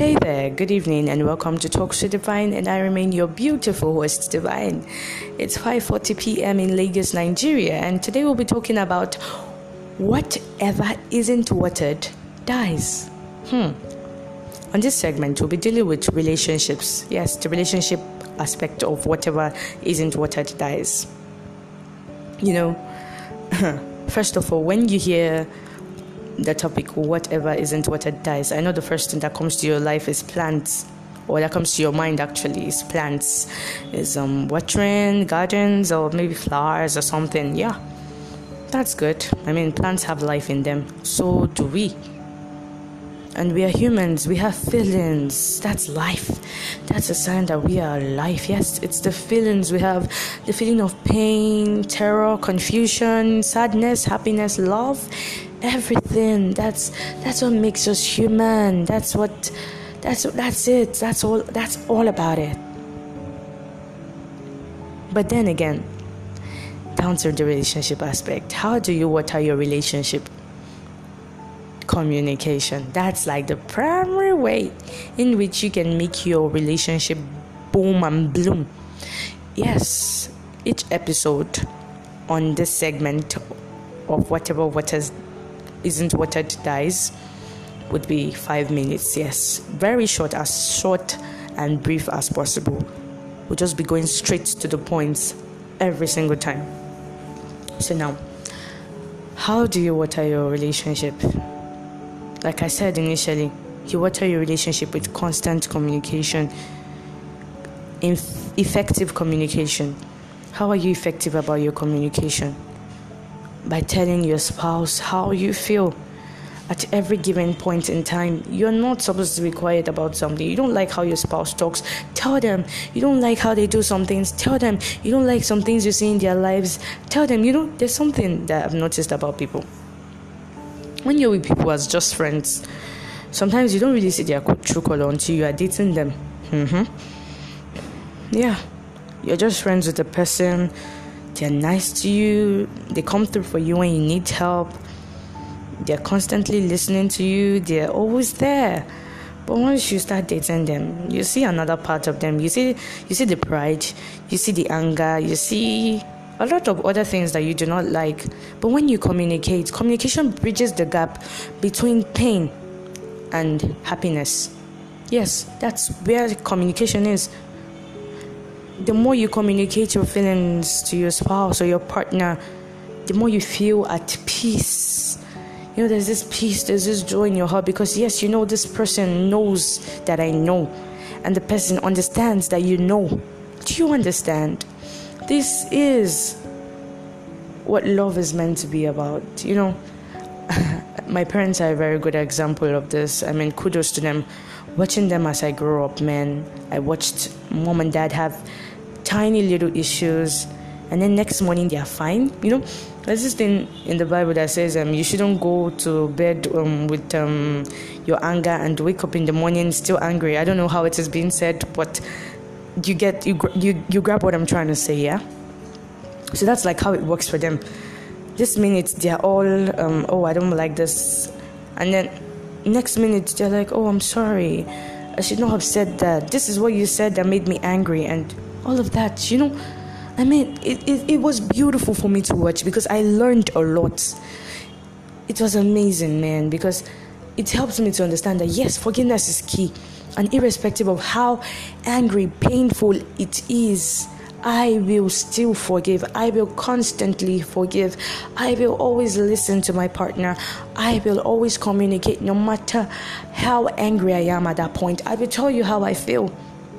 Hey there, good evening and welcome to Talks to Divine, and I remain your beautiful host, Divine. It's 5:40 p.m. in Lagos, Nigeria, and today we'll be talking about whatever isn't watered dies. On this segment, we'll be dealing with relationships. Yes, the relationship aspect of whatever isn't watered dies. First of all, when you hear the topic whatever isn't watered dies, I know the first thing that comes to your life is plants, or that comes to your mind actually is plants, is watering gardens or maybe flowers or something. Yeah, that's good. I mean, plants have life in them, so do we. And we are humans, we have feelings. That's life. That's a sign that we are alive. Yes, it's the feelings we have, the feeling of pain, terror, confusion, sadness, happiness, love, everything. That's what makes us human. That's it. That's all about it. But then again, down to the relationship aspect. How do you water your relationship? Communication. That's like the primary way in which you can make your relationship boom and bloom. Yes, each episode on this segment of whatever isn't watered dies would be 5 minutes. Yes, very short, as short and brief as possible. We'll just be going straight to the points every single time. So now, how do you water your relationship? Like I said initially, you water your relationship with constant communication, effective communication. How are you effective about your communication? By telling your spouse how you feel at every given point in time. You're not supposed to be quiet about something. You don't like how your spouse talks, tell them. You don't like how they do some things, tell them. You don't like some things you see in their lives, tell them. There's something that I've noticed about people. When you're with people as just friends, sometimes you don't really see their true color until you are dating them. Yeah, you're just friends with the person. They're nice to you. They come through for you when you need help. They're constantly listening to you. They're always there. But once you start dating them, you see another part of them. You see the pride. You see the anger. You see a lot of other things that you do not like. But when you communication bridges the gap between pain and happiness. Yes, that's where communication is. The more you communicate your feelings to your spouse or your partner, the more you feel at peace. There's this peace, there's this joy in your heart because yes, this person knows that I know, and the person understands that you know. Do you understand? This is what love is meant to be about. My parents are a very good example of this. I mean, kudos to them. Watching them as I grew up, man, I watched mom and dad have tiny little issues, and then next morning they are fine. There's this thing in the Bible that says you shouldn't go to bed with your anger and wake up in the morning still angry. I don't know how it is being said, but you grab what I'm trying to say, yeah? So that's like how it works for them. This minute they're all I don't like this, and then next minute they're like, oh, I'm sorry, I should not have said that, this is what you said that made me angry, and all of that. I mean, it was beautiful for me to watch because I learned a lot. It was amazing, man, because it helps me to understand that yes, forgiveness is key. And irrespective of how angry, painful it is, I will still forgive. I will constantly forgive. I will always listen to my partner. I will always communicate no matter how angry I am at that point. I will tell you how I feel.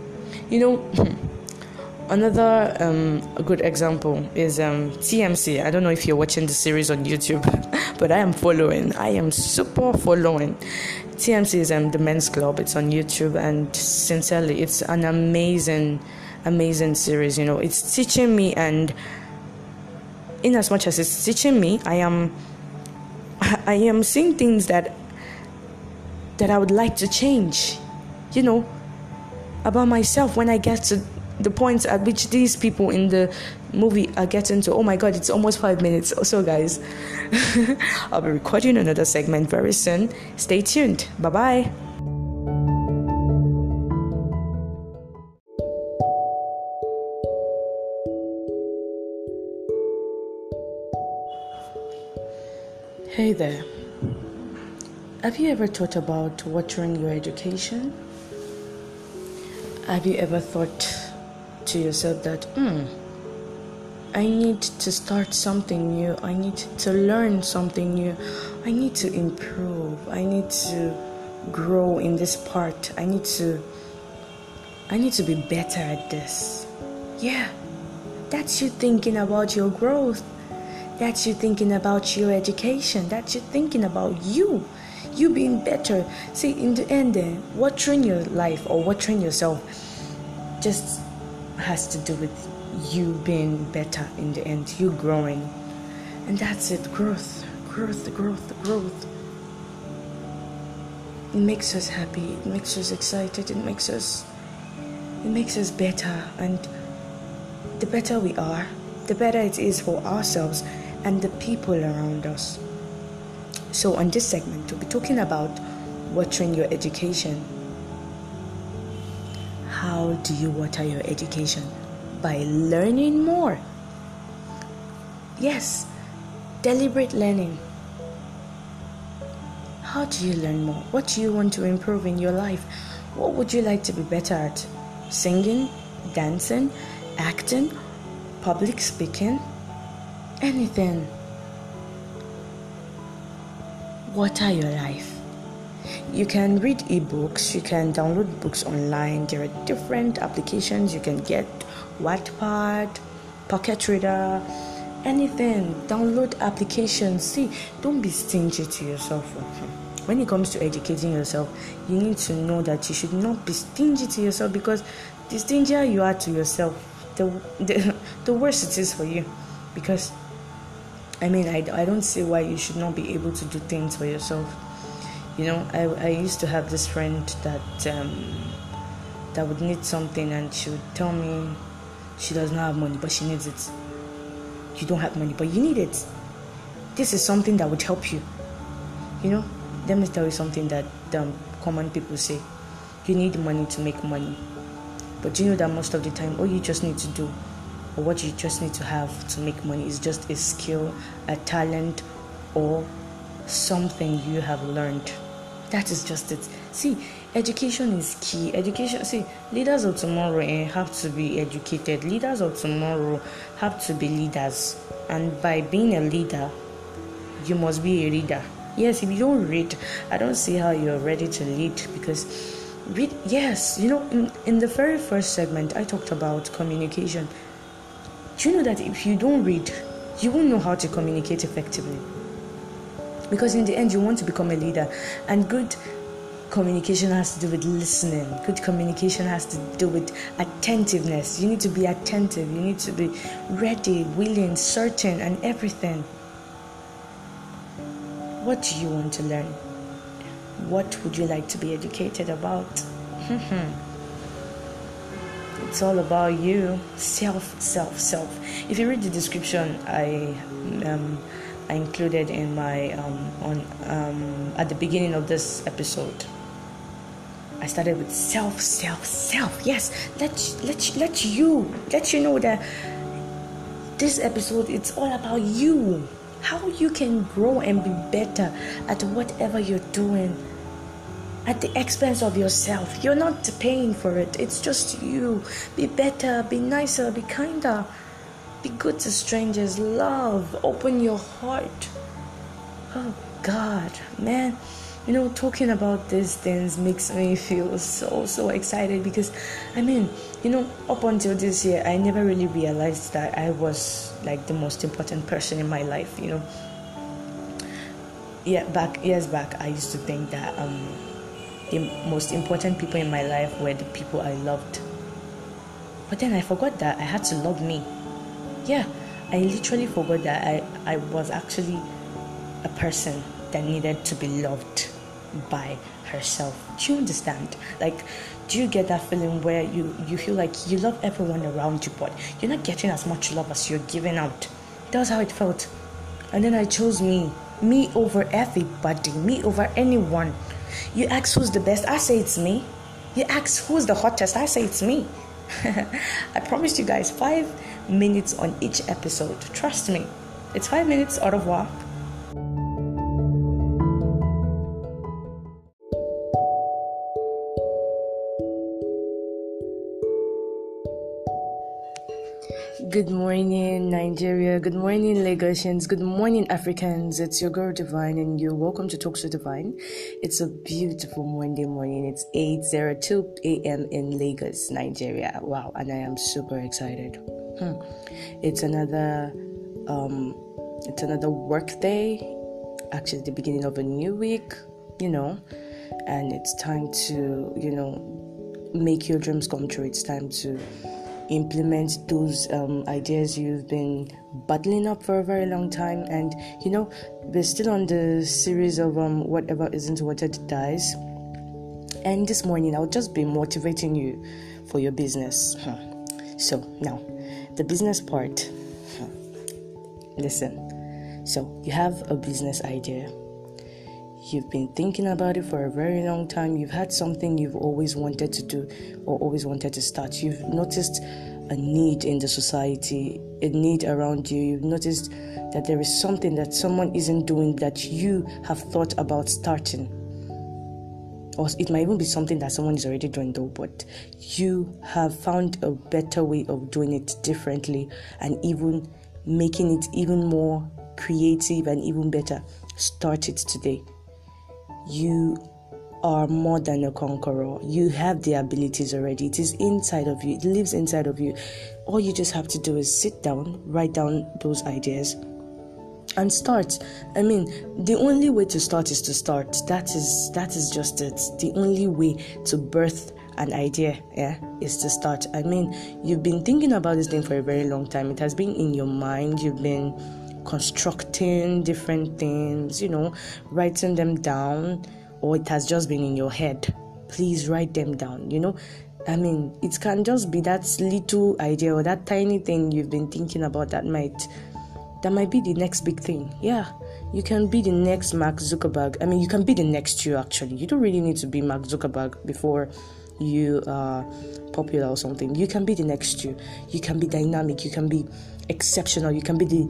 Another good example is TMC. I don't know if you're watching the series on YouTube, but I am following. I am super following. TMC is the men's club. It's on YouTube, and sincerely, it's an amazing series. It's teaching me, and in as much as it's teaching me, I am seeing things that I would like to change, about myself when I get to the points at which these people in the movie are getting to. Oh my god, it's almost 5 minutes. So guys, I'll be recording another segment very soon. Stay tuned. Bye bye. Hey there. Have you ever thought about watering your education? Have you ever thought to yourself that, I need to start something new. I need to learn something new. I need to improve. I need to grow in this part. I need to be better at this. Yeah, that's you thinking about your growth. That's you thinking about your education. That's you thinking about you being better. See, in the end, watering your life or watering yourself just has to do with you being better in the end, you growing. And that's it, growth. It makes us happy, it makes us excited, it makes us better. And the better we are, the better it is for ourselves and the people around us. So on this segment, we'll be talking about watering your education. How do you water your education? By learning more. Yes, deliberate learning. How do you learn more? What do you want to improve in your life? What would you like to be better at? Singing, dancing, acting, public speaking, anything. Water your life. You can read ebooks, you can download books online. There are different applications you can get: Wattpad, Pocket Reader, anything. Download applications. See, don't be stingy to yourself. When it comes to educating yourself, you need to know that you should not be stingy to yourself, because the stingier you are to yourself, the worse it is for you. Because I don't see why you should not be able to do things for yourself. I used to have this friend that would need something, and she would tell me she does not have money, but she needs it. You don't have money, but you need it. This is something that would help you. Let me tell you something that common people say. You need money to make money. But you know that most of the time, all you just need to do, or what you just need to have to make money, is just a skill, a talent, or something you have learned. That is just it. See, education is key. Leaders of tomorrow have to be educated. Leaders of tomorrow have to be leaders. And by being a leader, you must be a reader. Yes, if you don't read, I don't see how you're ready to lead. Because in the very first segment, I talked about communication. Do you know that if you don't read, you won't know how to communicate effectively? Because in the end, you want to become a leader. And good communication has to do with listening. Good communication has to do with attentiveness. You need to be attentive. You need to be ready, willing, certain, and everything. What do you want to learn? What would you like to be educated about? It's all about you. Self. If you read the description I included in my at the beginning of this episode, I started with self. Yes, let you know that this episode, it's all about you. How you can grow and be better at whatever you're doing at the expense of yourself. You're not paying for it. It's just you. Be better, be nicer, be kinder. Be good to strangers. Love. Open your heart. Oh God, man. Talking about these things makes me feel so excited, because up until this year, I never really realized that I was like the most important person in my life. Years back, I used to think that the most important people in my life were the people I loved. But then I forgot that I had to love me. Yeah, I literally forgot that I was actually a person that needed to be loved by herself. Do you understand? Like, do you get that feeling where you feel like you love everyone around you, but you're not getting as much love as you're giving out? That's how it felt. And then I chose me over everybody, me over anyone. You ask who's the best, I say it's me. You ask who's the hottest, I say it's me. I promised you guys 5 minutes on each episode. Trust me, it's 5 minutes out of work. Good morning, Nigeria. Good morning, Lagosians. Good morning, Africans. It's your girl Divine, and you're welcome to Talks with Divine. It's a beautiful Monday morning. It's 8:02 a.m. in Lagos, Nigeria. Wow, and I am super excited. It's another work day. Actually, the beginning of a new week. And it's time to make your dreams come true. It's time to implement those ideas you've been battling up for a very long time. And we're still on the series of whatever isn't watered dies. And this morning I'll just be motivating you for your business. So now the business part. Listen. So you have a business idea. You've been thinking about it for a very long time. You've had something you've always wanted to do or always wanted to start. You've noticed a need in the society, a need around you. You've noticed that there is something that someone isn't doing that you have thought about starting. Or it might even be something that someone is already doing though, but you have found a better way of doing it differently and even making it even more creative and even better. Start it today. You are more than a conqueror. You have the abilities already. It is inside of you. It lives inside of you. All you just have to do is sit down, write down those ideas, and start. The only way to start is to start. That is just it. The only way to birth an idea, is to start. You've been thinking about this thing for a very long time. It has been in your mind. You've been constructing different things, writing them down, or it has just been in your head. Please write them down. It can just be that little idea or that tiny thing you've been thinking about that might be the next big thing. Yeah, you can be the next Mark Zuckerberg. You can be the next you, actually. You don't really need to be Mark Zuckerberg before you are popular or something. You can be the next you. You can be dynamic. You can be exceptional. You can be the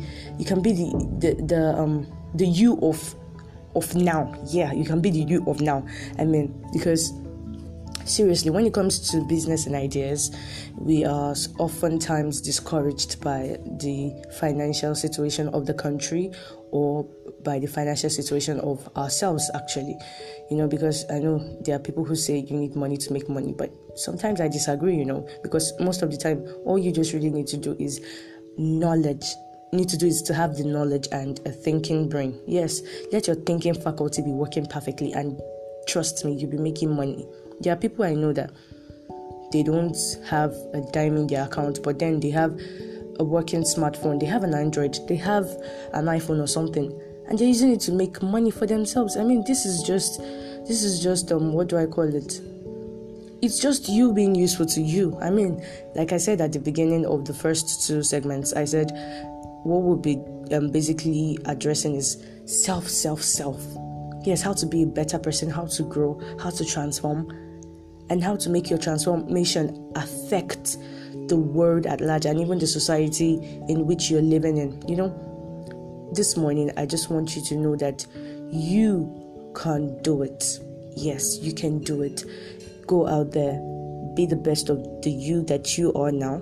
you of now. Yeah, you can be the you of now. Because seriously, when it comes to business and ideas, we are oftentimes discouraged by the financial situation of the country or by the financial situation of ourselves, actually. Because I know there are people who say you need money to make money, but sometimes I disagree, because most of the time, all you just really need to do is knowledge. To have the knowledge and a thinking brain. Yes, let your thinking faculty be working perfectly, and trust me, you'll be making money. There are people I know that they don't have a dime in their account, but then they have a working smartphone, they have an Android, they have an iPhone or something, and they're using it to make money for themselves. This is just what do I call it? It's just you being useful to you. Like I said at the beginning of the first two segments, I said what we'll be basically addressing is self. Yes, how to be a better person, how to grow, how to transform, and how to make your transformation affect the world at large and even the society in which you're living in. This morning, I just want you to know that you can do it. Yes, you can do it. Go out there, be the best of the you that you are now.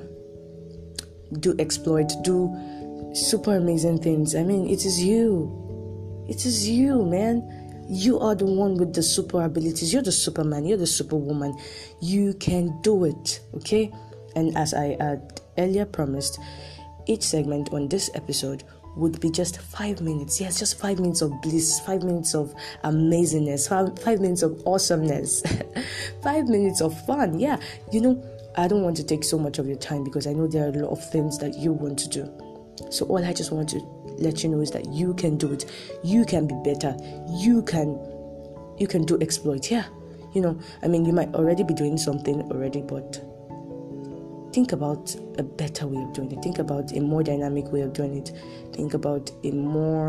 Do exploit, do super amazing things. It is you. It is you, man. You are the one with the super abilities. You're the superman. You're the superwoman. You can do it, okay? And as I had earlier promised, each segment on this episode would be just 5 minutes. Yes, just 5 minutes of bliss, 5 minutes of amazingness, 5 minutes of awesomeness, 5 minutes of fun. Yeah, I don't want to take so much of your time because I know there are a lot of things that you want to do. So all I just want to let you know is that you can do it. You can be better. You can do exploit. Yeah, you might already be doing something already, but think about a better way of doing it. Think about a more dynamic way of doing it. Think about a more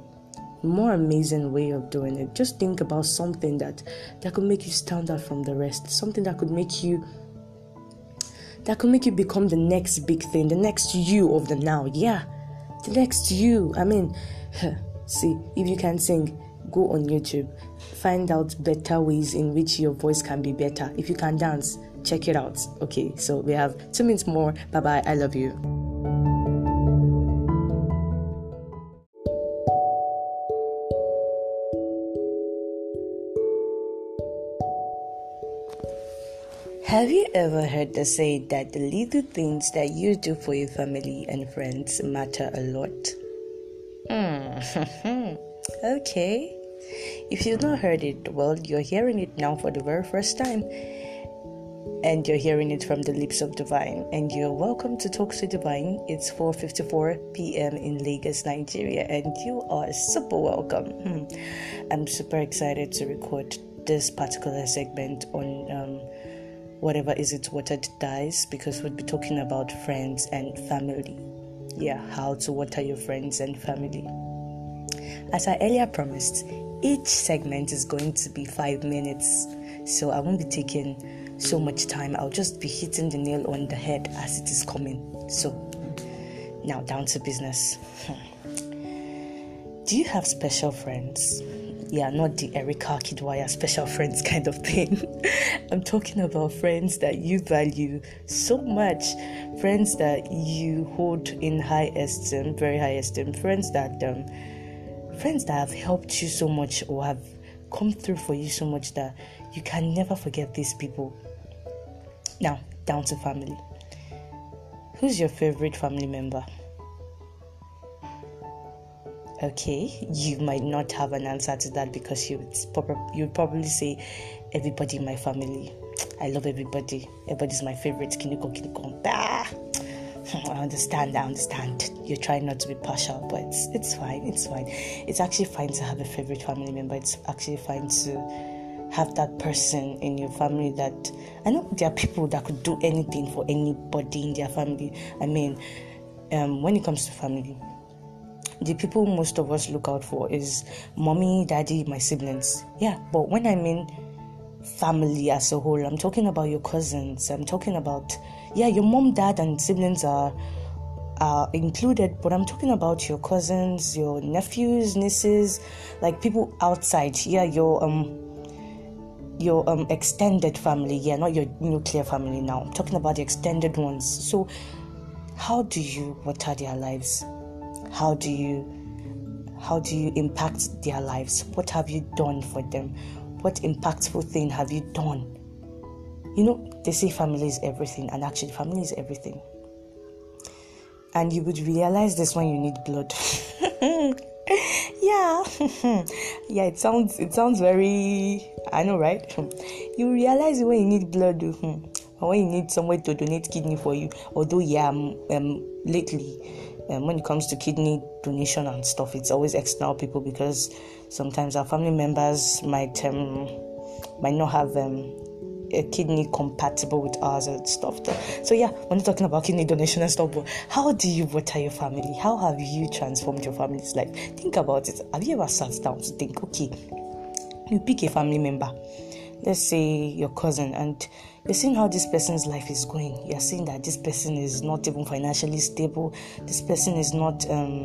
amazing way of doing it. Just think about something that could make you stand out from the rest. Something that could make you become the next big thing, the next you of the now. Yeah, the next you. See, if you can sing, go on YouTube, find out better ways in which your voice can be better. If you can dance, check it out. Okay, so we have 2 minutes more. Bye bye. I love you. Have you ever heard the saying that the little things that you do for your family and friends matter a lot? Okay. If you've not heard it, well, you're hearing it now for the very first time. And you're hearing it from the lips of Divine. And you're welcome to Talk to Divine. It's 4:54 p.m. in Lagos, Nigeria. And you are super welcome. I'm super excited to record this particular segment on whatever is it watered dies, because we'll be talking about friends and family. Yeah, how to water your friends and family. As I earlier promised, each segment is going to be 5 minutes, so I won't be taking so much time. I'll just be hitting the nail on the head as it is coming. So, now down to business. Do you have special friends? Yeah, not the Erica Kidwaya special friends kind of thing. I'm talking about friends that you value so much, friends that you hold in high esteem, very high esteem, friends that have helped you so much or have come through for you so much that you can never forget these people. Now, down to family. Who's your favorite family member? Okay, you might not have an answer to that because you'd probably say everybody in my family. I love everybody. Everybody's my favorite. Kiniko. Bah! I understand. You're trying not to be partial, but it's fine. It's actually fine to have a favorite family member. It's actually fine to have that person in your family that... I know there are people that could do anything for anybody in their family. I mean, when it comes to family, the people most of us look out for is mommy, daddy, my siblings. Yeah, but when I mean family as a whole, I'm talking about your cousins. I'm talking about, your mom, dad, and siblings are included, but I'm talking about your cousins, your nephews, nieces, like people outside. Yeah, your extended family. Yeah, not your nuclear family now. I'm talking about the extended ones. So, how do you water their lives? How do you impact their lives? What have you done for them? What impactful thing have you done? They say family is everything, and actually family is everything. And you would realize this when you need blood. Yeah. Yeah, it sounds very, I know, right? You realize when you need blood, or when you need somewhere to donate kidney for you. Although, lately, when it comes to kidney donation and stuff, it's always external people, because sometimes our family members might not have a kidney compatible with ours and stuff. So we're not talking about kidney donation and stuff, but how do you water your family? How have you transformed your family's life? Think about it. Have you ever sat down to think, okay, you pick a family member, let's say your cousin, and you're seeing how this person's life is going. You're seeing that this person is not even financially stable. This person is not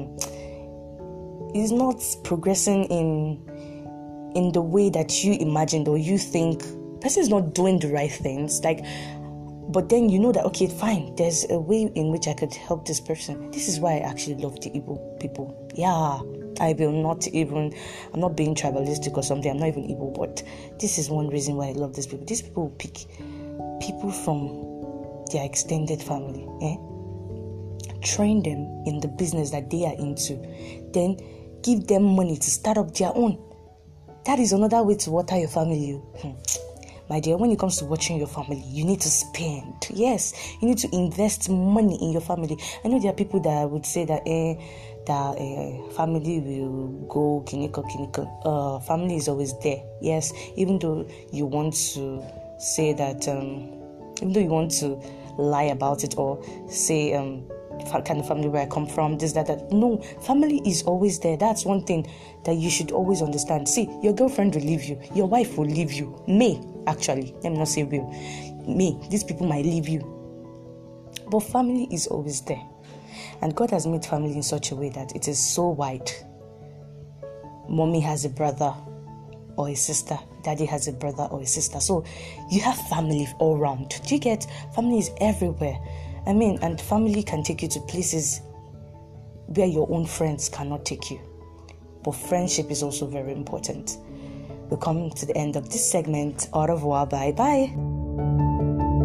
progressing in the way that you imagined or you think. Person is not doing the right things. But then you know that, okay, fine, there's a way in which I could help this person. This is why I actually love the Igbo people. Yeah, I'm not being tribalistic or something. I'm not even Igbo, but this is one reason why I love these people. These people will pick people from their extended family, train them in the business that they are into, then give them money to start up their own. That is another way to water your family. My dear, when it comes to watching your family, you need to spend. Yes, you need to invest money in your family. I know there are people that would say that family will go kiniko. Family is always there. Yes, even though you want to say that, even though you want to lie about it or say kind of family where I come from, this, that. No, family is always there. That's one thing that you should always understand. See, your girlfriend will leave you. Your wife will leave you. Actually, let me not say will. These people might leave you. But family is always there. And God has made family in such a way that it is so wide. Mommy has a brother or a sister. Daddy has a brother or a sister. So you have family all around. Do you get? Family is everywhere. And family can take you to places where your own friends cannot take you. But friendship is also very important. We'll come to the end of this segment. Au revoir. Bye-bye.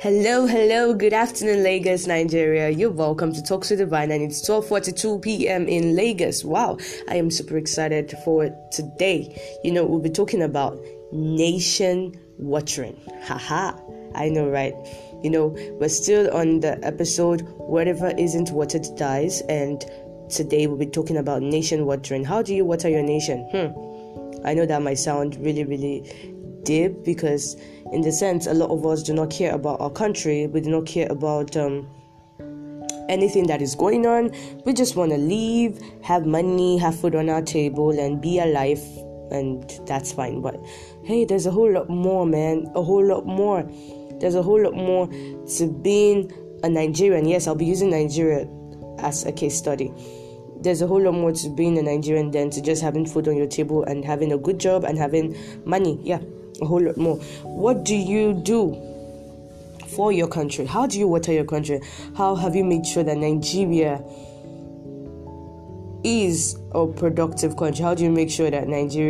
Hello, good afternoon, Lagos, Nigeria. You're welcome to Talks with Divine, and it's 12:42 p.m. in Lagos. Wow, I am super excited for today. We'll be talking about nation watering. Haha, I know, right? We're still on the episode, Whatever Isn't Watered Dies, and today we'll be talking about nation watering. How do you water your nation? I know that might sound really, really deep, because in the sense, a lot of us do not care about our country. We do not care about anything that is going on. We just want to live, have money, have food on our table, and be alive, and that's fine. But hey, there's a whole lot more, man. A whole lot more. There's a whole lot more to being a Nigerian. Yes, I'll be using Nigeria as a case study. There's a whole lot more to being a Nigerian than to just having food on your table and having a good job and having money. Yeah, a whole lot more. What do you do for your country? How do you water your country? How have you made sure that Nigeria is a productive country? How do you make sure that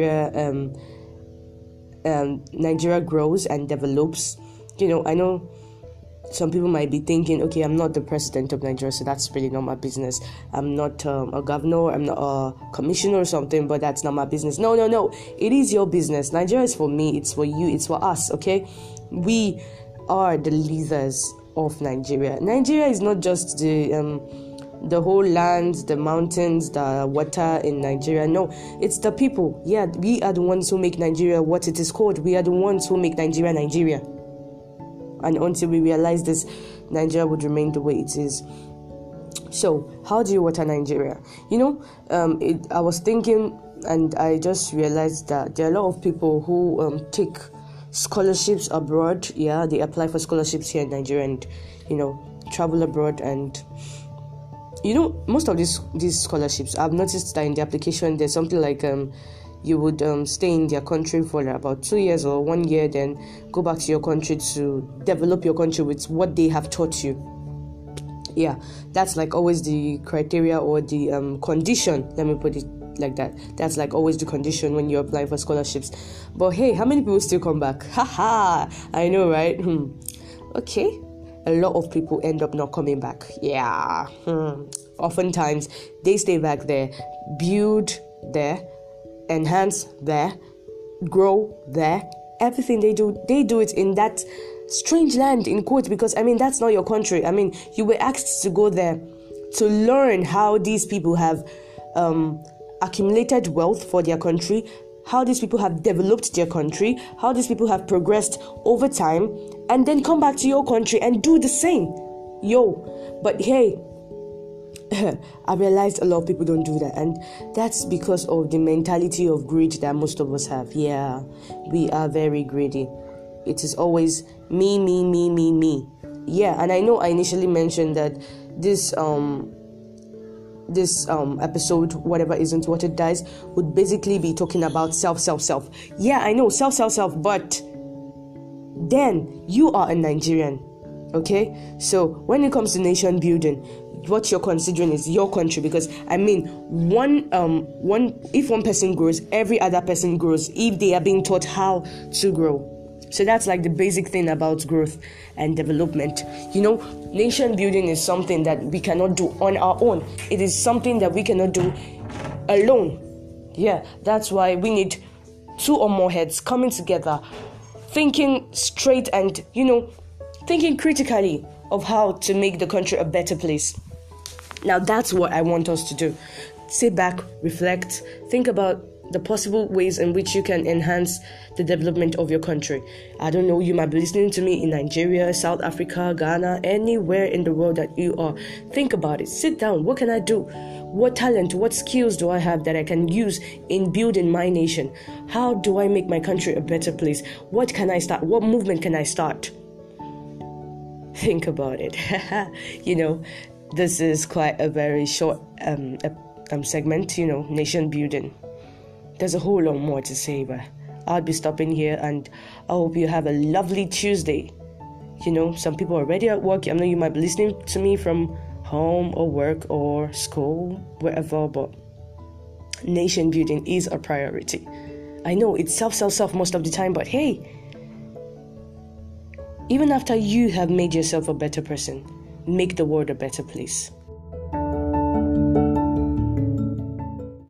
Nigeria grows and develops? I know some people might be thinking, okay, I'm not the president of Nigeria, so that's really not my business. I'm not a governor, I'm not a commissioner or something, but that's not my business. No. It is your business. Nigeria is for me, it's for you, it's for us, okay? We are the leaders of Nigeria. Nigeria is not just the whole land, the mountains, the water in Nigeria. No, it's the people. Yeah, we are the ones who make Nigeria what it is called. We are the ones who make Nigeria Nigeria. And until we realize this, Nigeria would remain the way it is. So, how do you water Nigeria? I was thinking, and I just realized that there are a lot of people who take scholarships abroad. Yeah, they apply for scholarships here in Nigeria and, travel abroad. And, most of these scholarships, I've noticed that in the application, there's something like you would stay in their country for about 2 years or 1 year, then go back to your country to develop your country with what they have taught you. Yeah, that's like always the criteria or the condition. Let me put it like that. That's like always the condition when you apply for scholarships. But hey, how many people still come back? Haha, I know, right? Okay, a lot of people end up not coming back. Yeah. Oftentimes, they stay back there, build there, enhance there, grow there. Everything they do it in that strange land, in quotes, because that's not your country. You were asked to go there to learn how these people have accumulated wealth for their country, how these people have developed their country, how these people have progressed over time, and then come back to your country and do the same. But hey, I realized a lot of people don't do that, and that's because of the mentality of greed that most of us have. Yeah, we are very greedy. It is always me. Yeah, and I know I initially mentioned that this episode, Whatever Isn't Watered Dies, would basically be talking about self. Yeah, I know, self, but then you are a Nigerian, okay? So when it comes to nation building, what you're considering is your country, because if one person grows, every other person grows if they are being taught how to grow. So that's like the basic thing about growth and development. Nation building is something that we cannot do on our own. It is something that we cannot do alone. Yeah, that's why we need 2 or more heads coming together, thinking straight and, thinking critically of how to make the country a better place. Now, that's what I want us to do. Sit back, reflect, think about the possible ways in which you can enhance the development of your country. I don't know, you might be listening to me in Nigeria, South Africa, Ghana, anywhere in the world that you are. Think about it. Sit down. What can I do? What talent, what skills do I have that I can use in building my nation? How do I make my country a better place? What can I start? What movement can I start? Think about it. This is quite a very short segment, nation building. There's a whole lot more to say, but I'll be stopping here, and I hope you have a lovely Tuesday. Some people are already at work. I know you might be listening to me from home or work or school, wherever, but nation building is a priority. I know it's self most of the time, but hey, Even after you have made yourself a better person, make the world a better place.